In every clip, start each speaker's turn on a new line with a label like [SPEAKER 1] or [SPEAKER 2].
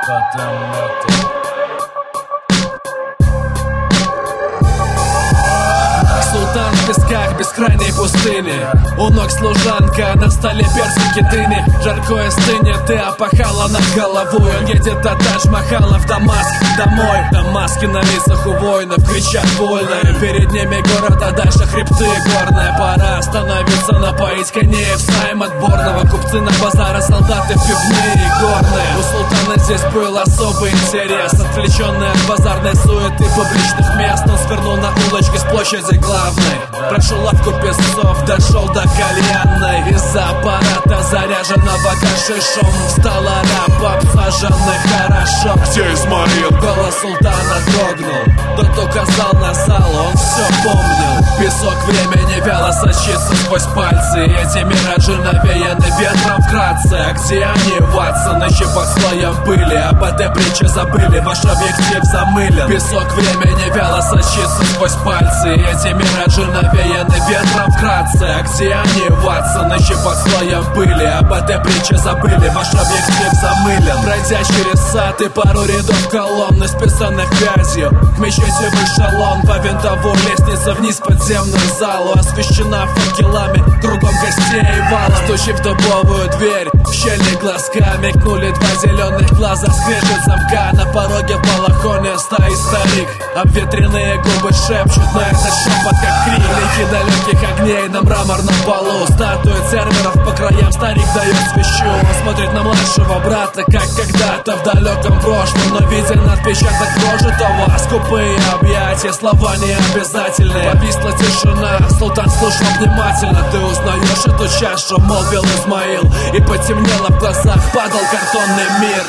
[SPEAKER 1] Султан в песках бескрайней пустыни, у ног служанка, на столе персики дыни. Жаркое стынет, ты опахала над головой. Он едет до Тадж-Махала в Дамаск, домой. Дамаски на лицах у воинов кричат больно, и перед ними город, а дальше хребты горная. Пора остановиться, напоить коней в сайм отборного. Купцы на базары, солдаты пивные и горные. У султана здесь был особый интерес, отвлеченный от базарной суеты публичных мест. Он свернул на улочки с площади главной, прошел лавку песцов, дошел до кальянной. Из-за аппарата, заряженного гашишом, встал араб, обсаженный хорошо.
[SPEAKER 2] Где Исмаил?
[SPEAKER 1] Голос султана дрогнул, тот указал на зал, он все помнил. Песок времени вяло сочится сквозь пальцы, эти миражи навеяны ветром вкратце. А где они, Ватсон, еще под слоем пыли? Об этой притче забыли, ваш объектив замылен. Песок времени вяло сочится сквозь пальцы, эти миражи навеяны ветром вкратце. А где они, Ватсон, еще под слоем пыли? Об этой притче забыли, ваш объектив замылен. Пройдя через сад и пару рядов колонн, исписанных грязью, к мечети вышел он по винтовой лестнице вниз в подземную залу, освещена факелами, кругом гостей вала. Стучи в дубовую дверь, в щели глазка мелькнули два зеленых глаза. Скрежет замка, на пороге в балахоне стоит старик. Обветренные губы шепчут, но это шепот как крик. Лики далеких огней на мраморном полу, статуи серверов по краям, старик дает свечу. Он смотрит на младшего брата, как когда-то в далеком прошлом, но виден отпечаток прожитого. Скупые объятия, слова не обязательные. Повисла тишина, султан слушал внимательно. Ты узнаешь эту чашу, молвил Исмаил, и потемнело в глазах, падал картонный мир.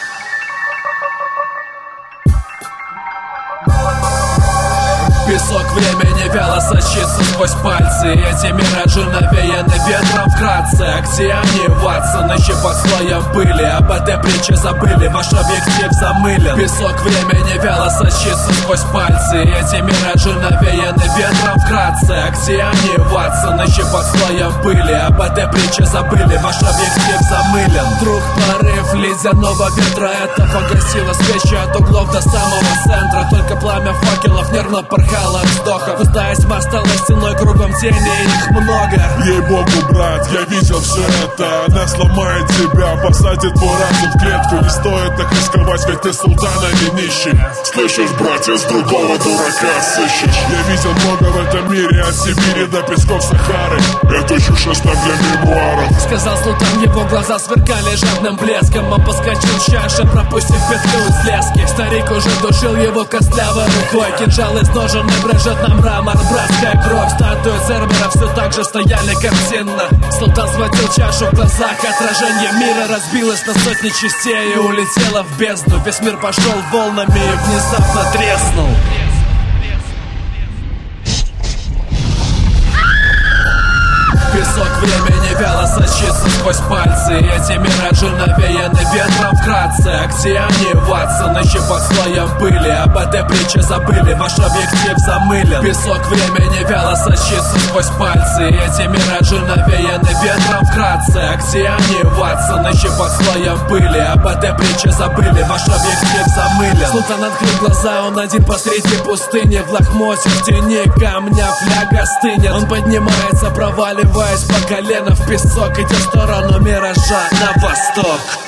[SPEAKER 1] Песок времени вяло сочится сквозь пальцы, эти миражи навеяны ветром вкратце. А где они, Ватсон, еще под слоем пыли? Об этой притче забыли, ваш объектив замылен. Песок времени вяло сочится сквозь пальцы, эти миражи навеяны ветром вкратце. А где они, Ватсон, еще под слоем пыли? Об этой притче забыли, ваш объектив замылен. Вдруг порыв ледяного ветра, это погасило свечи от углов до самого центра. Только пламя факелов нервно порхало от вздоха. Пустая тьма стала стеной, кругом тени, их много.
[SPEAKER 2] Ей-богу, брат, я видел все это. Она сломает тебя, посадит твой разум в клетку. Не стоит так рисковать, ведь ты султан, а не нищий. Слышишь, братья, с другого дурака сыщешь. Я видел много в этом мире, от Сибири до песков Сахары. Это чушь оставь для мемуаров,
[SPEAKER 1] сказал султан, его глаза сверкали жадным блеском. Он поскочил в чаше, пропустив петлю из лески. Старик уже душил его костлявой рукой. Кинжал из ножен брызжет на мрамор, братская кровь. Статуи цербера все так же стояли картинно. Султан схватил чашу, в глазах отражение мира разбилось на сотни частей и улетело в бездну. Весь мир пошел волнами и внезапно треснул. Песок времени вяло сочится сквозь пальцы, эти миражи навеяны ветром вкратце. А где они, Ватсон, еще под слоем пыли? Об этой притче забыли, ваш объектив замылен. Песок времени вяло сочится сквозь пальцы, эти миражи навеяны ветром вкратце. А где они, Ватсон, еще под слоем пыли? Об этой притче забыли, ваш объектив замылен. Султан открыл глаза, он один посреди пустыни, в лохмоте, в тени камня фляга стынет. Он поднимается, проваливаясь по колено в песок, идет в сторону миража на восток.